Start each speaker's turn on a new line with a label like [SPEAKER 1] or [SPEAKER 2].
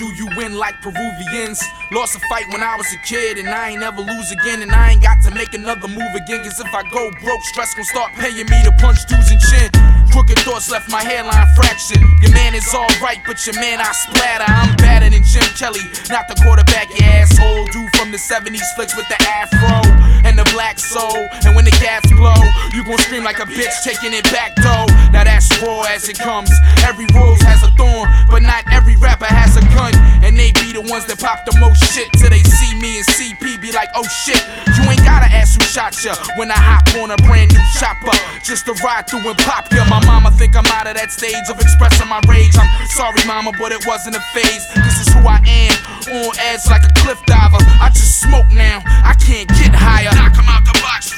[SPEAKER 1] do you win like Peruvians? Lost a fight when I was a kid, and I ain't ever lose again. And I ain't got to make another move again, cause if I go broke, stress gon' start paying me to punch dudes in chin. Crooked thoughts left my hairline fractured. Your man is alright, but your man I splatter. I'm better than Jim Kelly, not the quarterback, you asshole. Dude from the 70s flicks with the afro and the black soul. And when the gas blow, you gon' scream like a bitch taking it back though. Now that's raw as it comes. Every rose has a thorn, but not every rapper has a gun. And they be the ones that pop the most shit till they see me and CP be like, oh shit. You ain't gotta ask who shot ya when I hop on a brand new chopper just to ride through and pop ya. My mama think I'm out of that stage of expressing my rage. I'm sorry mama, but it wasn't a phase. This is who I am, on edge like a cliff diver. I just smoke now, I can't get higher. Knock 'em out the box,